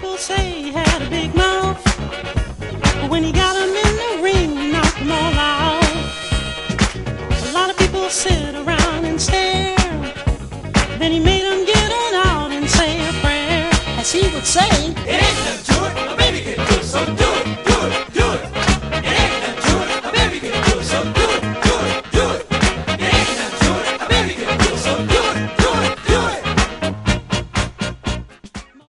people say he had a big mouth, but when he got him in the ring, he knocked them all out. A lot of people sit around and stare. Then he made them get on out and say a prayer, as he would say, it ain't the